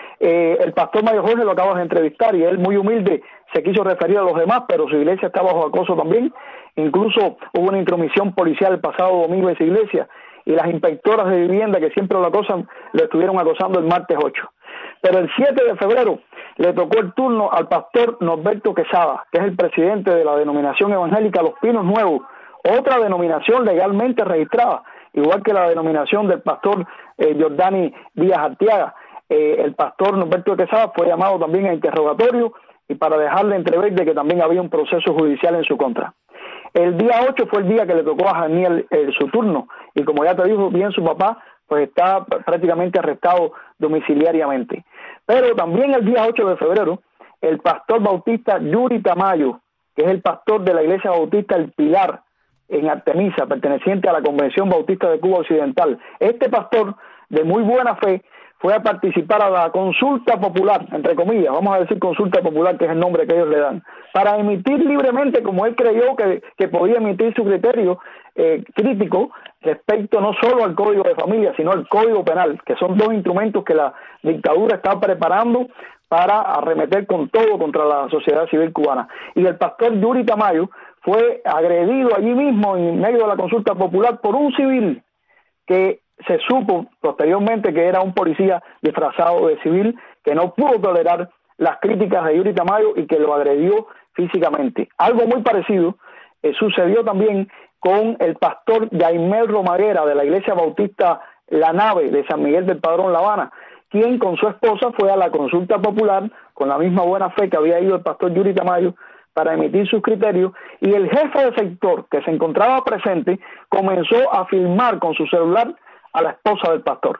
S11: El pastor Mario Jorge lo acabas de entrevistar y él muy humilde se quiso referir a los demás, pero su iglesia está bajo acoso también. Incluso hubo una intromisión policial el pasado domingo en su iglesia y las inspectoras de vivienda que siempre lo acosan, lo estuvieron acosando el martes 8. Pero el 7 de febrero le tocó el turno al pastor Norberto Quesada, que es el presidente de la denominación evangélica Los Pinos Nuevos, otra denominación legalmente registrada, igual que la denominación del pastor Jordani Díaz Arteaga. El pastor Norberto Quesada fue llamado también a interrogatorio y para dejarle entrever de que también había un proceso judicial en su contra. El día 8 fue el día que le tocó a Daniel su turno y como ya te dijo bien su papá, pues está prácticamente arrestado domiciliariamente. Pero también el día 8 de febrero, el pastor bautista Yuri Tamayo, que es el pastor de la Iglesia Bautista El Pilar en Artemisa, perteneciente a la Convención Bautista de Cuba Occidental, este pastor de muy buena fe fue a participar a la consulta popular, entre comillas, vamos a decir consulta popular, que es el nombre que ellos le dan, para emitir libremente, como él creyó que podía emitir su criterio crítico respecto no solo al Código de Familia, sino al Código Penal, que son 2 instrumentos que la dictadura está preparando para arremeter con todo contra la sociedad civil cubana. Y el pastor Yuri Tamayo fue agredido allí mismo en medio de la consulta popular por un civil que se supo posteriormente que era un policía disfrazado de civil que no pudo tolerar las críticas de Yuri Tamayo y que lo agredió físicamente. Algo muy parecido sucedió también con el pastor Jaimel Romaguera de la Iglesia Bautista La Nave de San Miguel del Padrón, La Habana, quien con su esposa fue a la consulta popular con la misma buena fe que había ido el pastor Yuri Tamayo para emitir sus criterios, y el jefe de sector que se encontraba presente comenzó a filmar con su celular a la esposa del pastor.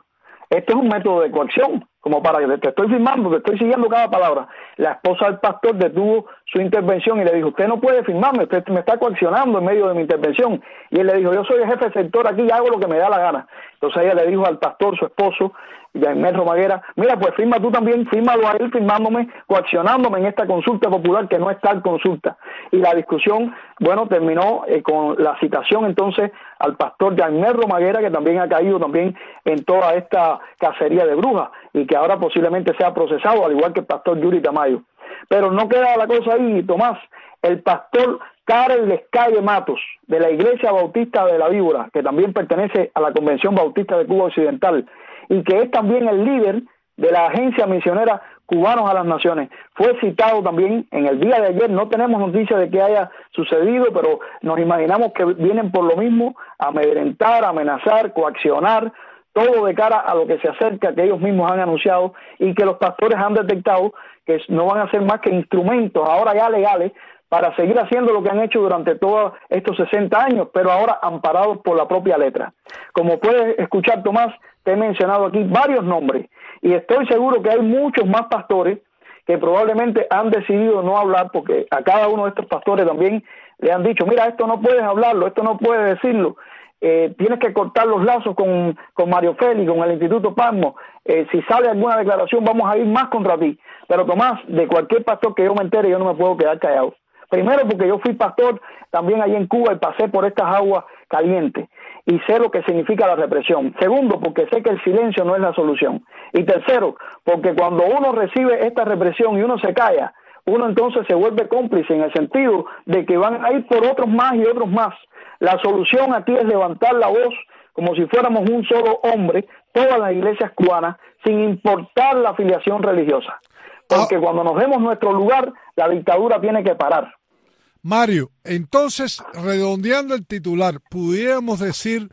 S11: Este es un método de coacción, como para que te estoy firmando, te estoy siguiendo cada palabra. La esposa del pastor detuvo su intervención y le dijo, usted no puede firmarme, usted me está coaccionando en medio de mi intervención. Y él le dijo, yo soy el jefe del sector aquí y hago lo que me da la gana. Entonces ella le dijo al pastor, su esposo, Jaime Romaguera, mira, pues firma tú también, fírmalo a él firmándome, coaccionándome en esta consulta popular que no es tal consulta. Y la discusión, bueno, terminó con la citación entonces al pastor Jaime Romaguera, que también ha caído también en toda esta cacería de brujas y que ahora posiblemente sea procesado, al igual que el pastor Yuri Tamayo. Pero no queda la cosa ahí, Tomás. El pastor Karel Lescalle Matos, de la Iglesia Bautista de la Víbora, que también pertenece a la Convención Bautista de Cuba Occidental, y que es también el líder de la agencia misionera Cubanos a las Naciones, fue citado también en el día de ayer. No tenemos noticia de que haya sucedido, pero nos imaginamos que vienen por lo mismo a amedrentar, amenazar, coaccionar, todo de cara a lo que se acerca, que ellos mismos han anunciado y que los pastores han detectado que no van a ser más que instrumentos ahora ya legales para seguir haciendo lo que han hecho durante todos estos 60 años, pero ahora amparados por la propia letra. Como puedes escuchar, Tomás, te he mencionado aquí varios nombres y estoy seguro que hay muchos más pastores que probablemente han decidido no hablar, porque a cada uno de estos pastores también le han dicho, mira, esto no puedes hablarlo, esto no puedes decirlo, tienes que cortar los lazos con Mario Félix, con el Instituto Pasmo, si sale alguna declaración vamos a ir más contra ti. Pero Tomás, de cualquier pastor que yo me entere, yo no me puedo quedar callado. Primero porque yo fui pastor también allí en Cuba y pasé por estas aguas calientes y sé lo que significa la represión. Segundo, porque sé que el silencio no es la solución. Y tercero, porque cuando uno recibe esta represión y uno se calla, uno entonces se vuelve cómplice en el sentido de que van a ir por otros más y otros más. La solución aquí es levantar la voz como si fuéramos un solo hombre, todas las iglesias cubanas, sin importar la afiliación religiosa. Porque cuando nos demos nuestro lugar, la dictadura tiene que parar.
S3: Mario, entonces, redondeando el titular, pudiéramos decir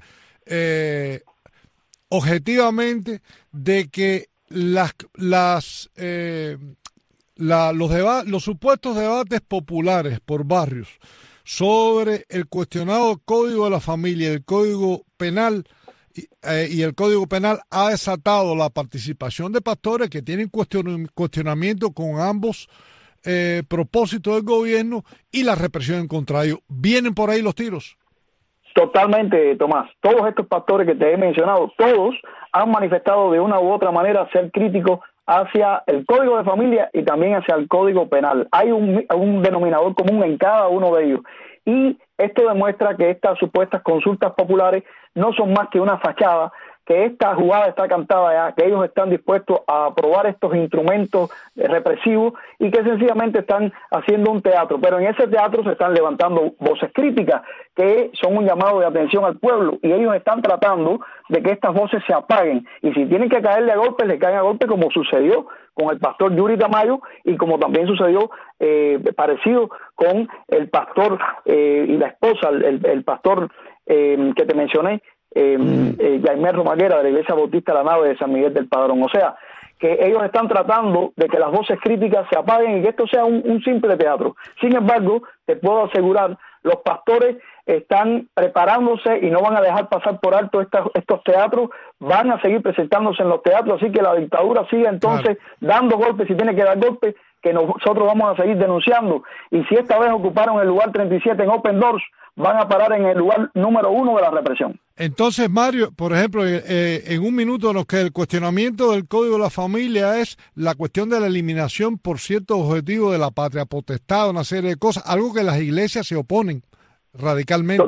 S3: objetivamente de que los supuestos debates populares por barrios sobre el cuestionado Código de la Familia, el Código Penal y el Código Penal ha desatado la participación de pastores que tienen cuestionamiento con ambos propósitos del gobierno y la represión en contra ellos. ¿Vienen por ahí los tiros?
S11: Totalmente, Tomás. Todos estos pastores que te he mencionado, todos han manifestado de una u otra manera ser críticos hacia el Código de Familia y también hacia el Código Penal. Hay un denominador común en cada uno de ellos. Y esto demuestra que estas supuestas consultas populares no son más que una fachada, que esta jugada está cantada ya, que ellos están dispuestos a aprobar estos instrumentos represivos y que sencillamente están haciendo un teatro, pero en ese teatro se están levantando voces críticas que son un llamado de atención al pueblo y ellos están tratando de que estas voces se apaguen y si tienen que caerle a golpes, le caen a golpes como sucedió con el pastor Yuri Tamayo y como también sucedió parecido con el pastor y la esposa, el pastor que te mencioné, Jaime Romaguera de la Iglesia Bautista La Nave de San Miguel del Padrón. O sea, que ellos están tratando de que las voces críticas se apaguen y que esto sea un simple teatro. Sin embargo, te puedo asegurar, los pastores están preparándose y no van a dejar pasar por alto estos teatros, van a seguir presentándose en los teatros, así que la dictadura sigue entonces dando golpes si tiene que dar golpes, que nosotros vamos a seguir denunciando. Y si esta vez ocuparon el lugar 37 en Open Doors, van a parar en el lugar número 1 de la represión.
S3: Entonces, Mario, por ejemplo, en un minuto nos queda el cuestionamiento del Código de la Familia es la cuestión de la eliminación por ciertos objetivos de la patria potestad, una serie de cosas, algo que las iglesias se oponen radicalmente.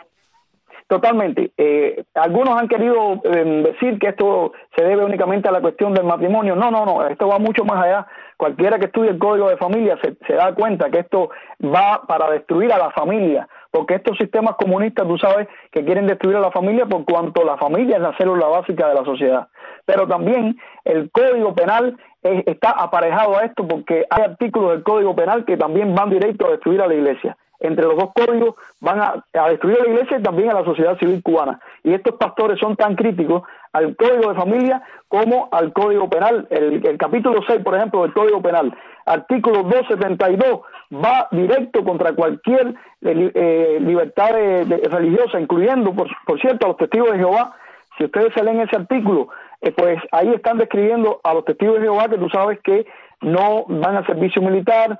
S11: Totalmente. Algunos han querido decir que esto se debe únicamente a la cuestión del matrimonio. No, esto va mucho más allá. Cualquiera que estudie el Código de Familia se da cuenta que esto va para destruir a la familia, porque estos sistemas comunistas, tú sabes, que quieren destruir a la familia por cuanto la familia es la célula básica de la sociedad. Pero también el Código Penal está aparejado a esto porque hay artículos del Código Penal que también van directo a destruir a la iglesia. Entre los dos códigos van a destruir a la iglesia y también a la sociedad civil cubana. Y estos pastores son tan críticos al Código de Familia como al Código Penal. El capítulo 6, por ejemplo, del Código Penal, artículo 272, va directo contra cualquier libertad religiosa, incluyendo, por cierto, a los testigos de Jehová. Si ustedes se leen ese artículo, pues ahí están describiendo a los testigos de Jehová, que tú sabes que no van a servicio militar,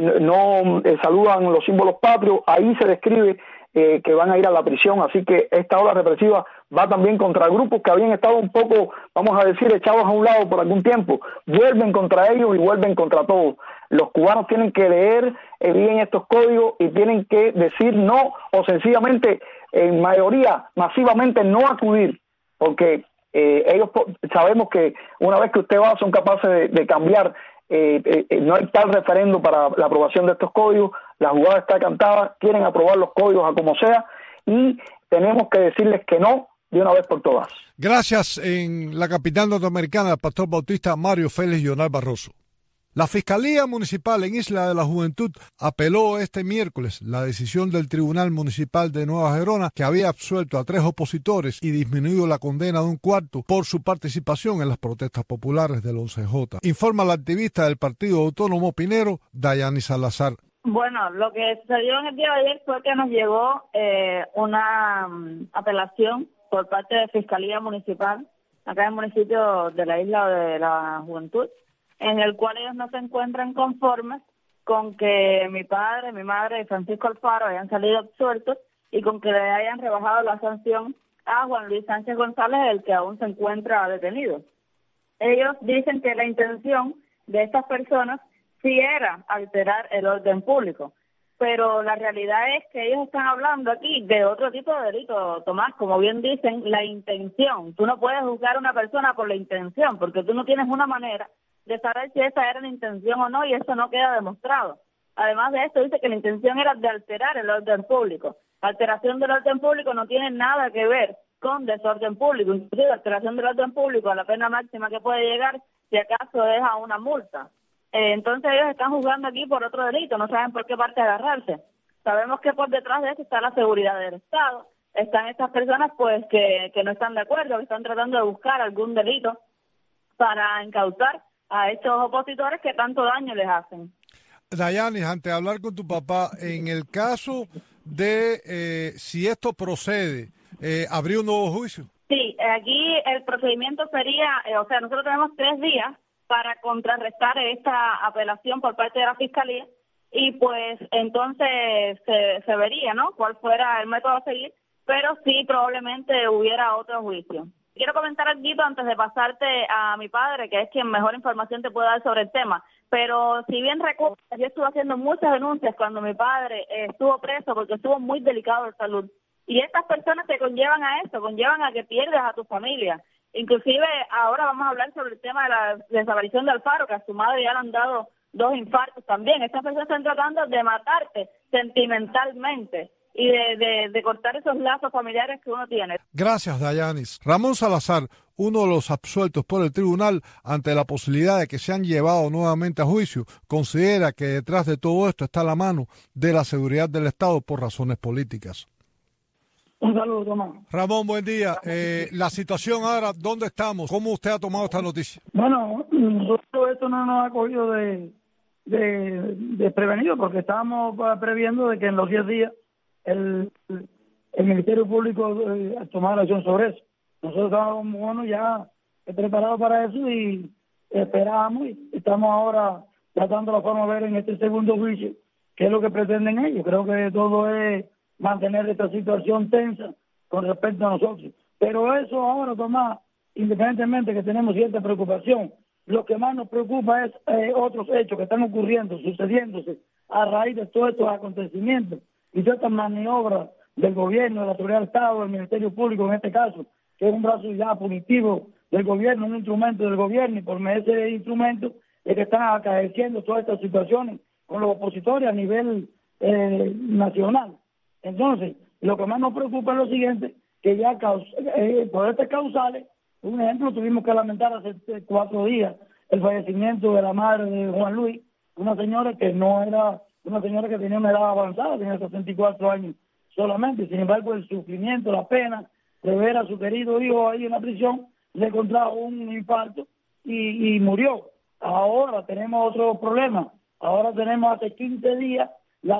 S11: no saludan los símbolos patrios. Ahí se describe que van a ir a la prisión, así que esta ola represiva va también contra grupos que habían estado un poco, vamos a decir, echados a un lado por algún tiempo. Vuelven contra ellos y vuelven contra todos. Los cubanos tienen que leer bien estos códigos y tienen que decir no, o sencillamente, en mayoría, masivamente no acudir, porque ellos sabemos que una vez que usted va son capaces de cambiar. No hay tal referendo para la aprobación de estos códigos, la jugada está cantada, quieren aprobar los códigos a como sea y tenemos que decirles que no de una vez por todas.
S3: Gracias. En la capital norteamericana, el pastor bautista Mario Félix Leonel Barroso. La Fiscalía Municipal en Isla de la Juventud apeló este miércoles la decisión del Tribunal Municipal de Nueva Gerona, que había absuelto a 3 opositores y disminuido la condena de un cuarto por su participación en las protestas populares del 11J. Informa la activista del Partido Autónomo Pinero, Dayani Salazar.
S12: Bueno, lo que sucedió en el día de ayer fue que nos llegó una apelación por parte de Fiscalía Municipal, acá en el municipio de la Isla de la Juventud, en el cual ellos no se encuentran conformes con que mi padre, mi madre y Francisco Alfaro hayan salido absueltos y con que le hayan rebajado la sanción a Juan Luis Sánchez González, el que aún se encuentra detenido. Ellos dicen que la intención de estas personas sí era alterar el orden público, pero la realidad es que ellos están hablando aquí de otro tipo de delito, Tomás. Como bien dicen, la intención. Tú no puedes juzgar a una persona por la intención, porque tú no tienes una manera de saber si esa era la intención o no, y eso no queda demostrado. Además de esto, dice que la intención era de alterar el orden público. Alteración del orden público no tiene nada que ver con desorden público. Inclusive, alteración del orden público, a la pena máxima que puede llegar, si acaso es a una multa. Entonces ellos están juzgando aquí por otro delito, no saben por qué parte agarrarse. Sabemos que por detrás de eso está la seguridad del Estado. Están estas personas pues que no están de acuerdo, que están tratando de buscar algún delito para incautar a estos opositores que tanto daño les hacen.
S3: Dayani, antes de hablar con tu papá, en el caso de si esto procede, ¿habría un nuevo juicio?
S12: Sí, aquí el procedimiento sería, nosotros tenemos 3 días para contrarrestar esta apelación por parte de la Fiscalía y pues entonces se vería, ¿no?, cuál fuera el método a seguir, pero sí probablemente hubiera otro juicio. Quiero comentar algo antes de pasarte a mi padre, que es quien mejor información te puede dar sobre el tema. Pero si bien recuerdas, yo estuve haciendo muchas denuncias cuando mi padre estuvo preso porque estuvo muy delicado de salud. Y estas personas te conllevan a eso, conllevan a que pierdas a tu familia. Inclusive ahora vamos a hablar sobre el tema de la desaparición de Alfaro, que a su madre ya le han dado 2 infartos también. Estas personas están tratando de matarte sentimentalmente y de cortar esos lazos familiares que uno tiene.
S3: Gracias, Dayanis. Ramón Salazar, uno de los absueltos por el tribunal ante la posibilidad de que sean llevados nuevamente a juicio, considera que detrás de todo esto está la mano de la seguridad del Estado por razones políticas.
S13: Un saludo, Tomás.
S3: Ramón, buen día. La situación ahora, ¿dónde estamos? ¿Cómo usted ha tomado esta noticia?
S13: Bueno, nosotros esto no nos ha cogido de prevenido, porque estábamos previendo de que en los 10 días el Ministerio Público tomara acción sobre eso. Nosotros estábamos ya preparados para eso y esperábamos, y estamos ahora tratando la forma de ver en este segundo juicio qué es lo que pretenden ellos. Creo que todo es mantener esta situación tensa con respecto a nosotros. Pero eso ahora, Tomás, independientemente que tenemos cierta preocupación, lo que más nos preocupa es otros hechos que están ocurriendo, sucediéndose a raíz de todos estos acontecimientos y todas estas maniobras del gobierno, de la autoridad del Estado, del Ministerio Público en este caso, que es un brazo ya punitivo del gobierno, un instrumento del gobierno, y por medio de ese instrumento es que están acaeciendo todas estas situaciones con los opositores a nivel nacional. Entonces, lo que más nos preocupa es lo siguiente, que ya por estas causales, un ejemplo, tuvimos que lamentar hace 4 días el fallecimiento de la madre de Juan Luis, una señora que no era, una señora que tenía una edad avanzada, tenía 64 años solamente. Sin embargo, el sufrimiento, la pena de ver a su querido hijo ahí en la prisión, le contrajo un infarto y murió. Ahora tenemos otro problema. Ahora tenemos hace 15 días la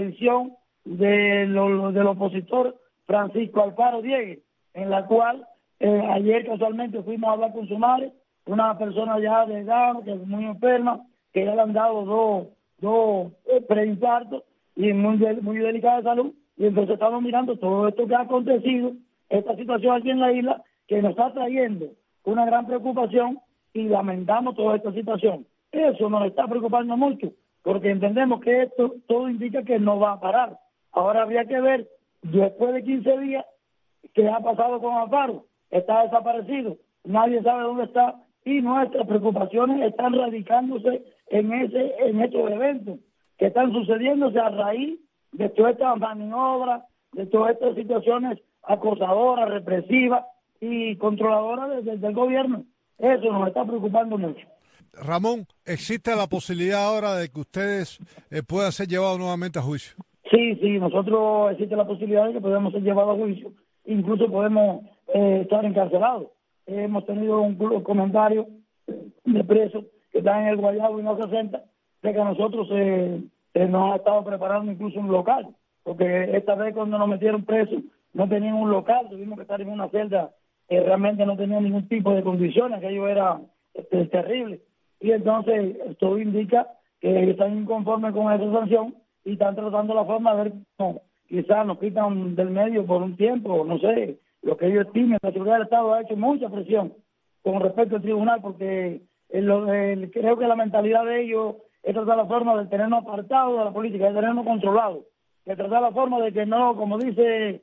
S13: desaparición del opositor Francisco Alfaro Diegues, en la cual Ayer casualmente fuimos a hablar con su madre, una persona ya de edad, que es muy enferma, que ya le han dado dos preinfartos y muy delicada de salud. Y entonces estamos mirando todo esto que ha acontecido, esta situación aquí en la isla, que nos está trayendo una gran preocupación y lamentamos toda esta situación. Eso nos está preocupando mucho, porque entendemos que esto todo indica que no va a parar. Ahora habría que ver, después de 15 días, qué ha pasado con Alfaro. Está desaparecido, nadie sabe dónde está, y nuestras preocupaciones están radicándose en estos eventos que están sucediéndose a raíz de todas estas maniobras, de todas estas situaciones acosadoras, represivas y controladoras del gobierno. Eso nos está preocupando mucho.
S3: Ramón, ¿existe la posibilidad ahora de que ustedes puedan ser llevados nuevamente a juicio?
S13: Sí, nosotros existe la posibilidad de que podamos ser llevados a juicio, incluso podemos estar encarcelados. Hemos tenido un comentario de presos que están en el Guayabo y no 60, de que nosotros nos ha estado preparando incluso un local, porque esta vez cuando nos metieron presos no tenían un local, tuvimos que estar en una celda que realmente no tenía ningún tipo de condiciones, aquello era terrible. Y entonces esto indica que están inconformes con esa sanción y están tratando la forma de ver cómo quizás nos quitan del medio por un tiempo, no sé, lo que ellos estimen. La seguridad del Estado ha hecho mucha presión con respecto al tribunal, porque creo que la mentalidad de ellos es tratar la forma de tenernos apartados de la política, de tenernos controlados, de tratar la forma de que no, como dicen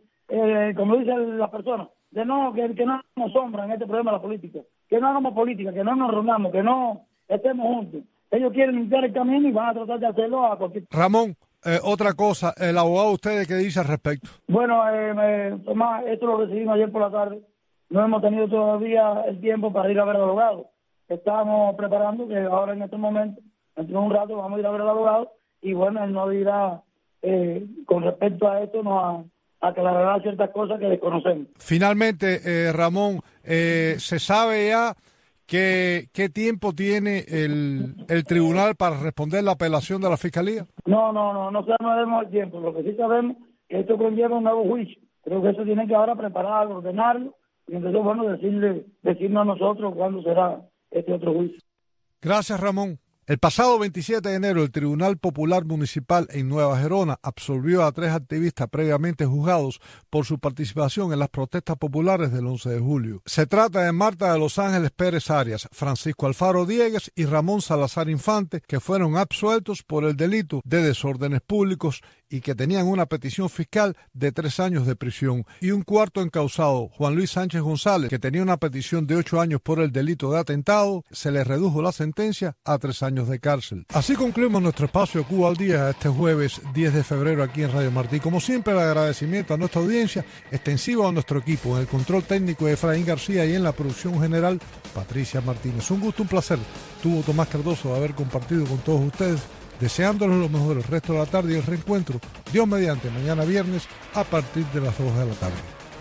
S13: las personas, de no que no nos sombran este problema de la política, que no hagamos política, que no nos reunamos, que no estemos juntos. Ellos quieren limpiar el camino y van a tratar de hacerlo a cualquier...
S3: Ramón, otra cosa, el abogado ustedes, ¿qué dice al respecto?
S13: Bueno, Tomás, esto lo recibimos ayer por la tarde. No hemos tenido todavía el tiempo para ir a ver al abogado. Estamos preparando que ahora en este momento, dentro de un rato, vamos a ir a ver al abogado y bueno, él nos dirá con respecto a esto, nos aclarará ciertas cosas que desconocemos.
S3: Finalmente, Ramón, ¿se sabe ya qué tiempo tiene el tribunal para responder la apelación de la Fiscalía?
S13: No sabemos el tiempo. Lo que sí sabemos es que esto conlleva un nuevo juicio. Creo que eso tiene que ahora prepararlo, ordenarlo, y entonces, bueno, decirnos a nosotros cuándo será este otro juicio.
S3: Gracias, Ramón. El pasado 27 de enero, el Tribunal Popular Municipal en Nueva Gerona absolvió a 3 activistas previamente juzgados por su participación en las protestas populares del 11 de julio. Se trata de Marta de Los Ángeles Pérez Arias, Francisco Alfaro Diegues y Ramón Salazar Infante, que fueron absueltos por el delito de desórdenes públicos y que tenían una petición fiscal de 3 años de prisión, y un cuarto encausado, Juan Luis Sánchez González, que tenía una petición de 8 años por el delito de atentado, se le redujo la sentencia a 3 años de cárcel. Así concluimos nuestro espacio Cuba al Día este jueves 10 de febrero aquí en Radio Martí. Como siempre, el agradecimiento a nuestra audiencia, extensivo a nuestro equipo, en el control técnico de Efraín García y en la producción general Patricia Martínez. Un gusto, un placer. Tuvo Tomás Cardoso de haber compartido con todos ustedes, deseándoles lo mejor el resto de la tarde y el reencuentro, Dios mediante, mañana viernes a partir de las 2 de la tarde.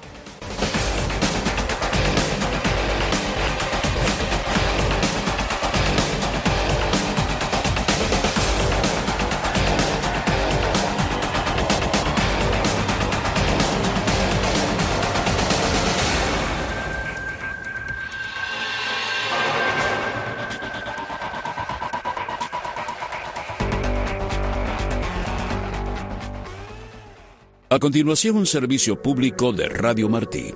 S8: A continuación, un servicio público de Radio Martí.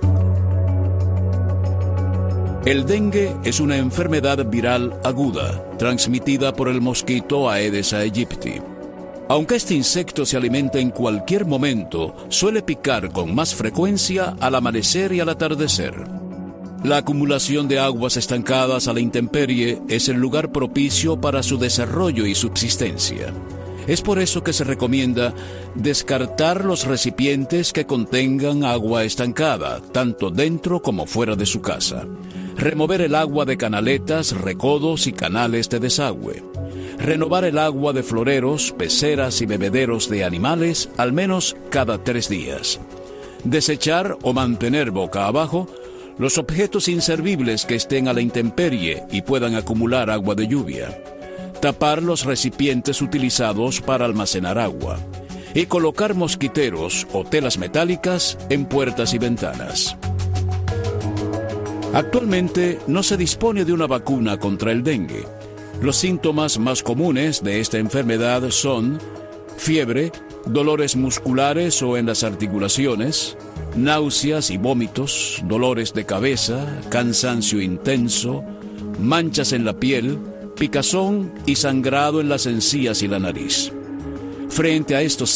S8: El dengue es una enfermedad viral aguda, transmitida por el mosquito Aedes aegypti. Aunque este insecto se alimenta en cualquier momento, suele picar con más frecuencia al amanecer y al atardecer. La acumulación de aguas estancadas a la intemperie es el lugar propicio para su desarrollo y subsistencia. Es por eso que se recomienda descartar los recipientes que contengan agua estancada, tanto dentro como fuera de su casa. Remover el agua de canaletas, recodos y canales de desagüe. Renovar el agua de floreros, peceras y bebederos de animales al menos cada 3 días. Desechar o mantener boca abajo los objetos inservibles que estén a la intemperie y puedan acumular agua de lluvia. Tapar los recipientes utilizados para almacenar agua y colocar mosquiteros o telas metálicas en puertas y ventanas.
S14: Actualmente no se dispone de una vacuna contra el dengue. Los síntomas más comunes de esta enfermedad son fiebre, dolores musculares o en las articulaciones, náuseas y vómitos, dolores de cabeza, cansancio intenso, manchas en la piel, picazón y sangrado en las encías y la nariz. Frente a estos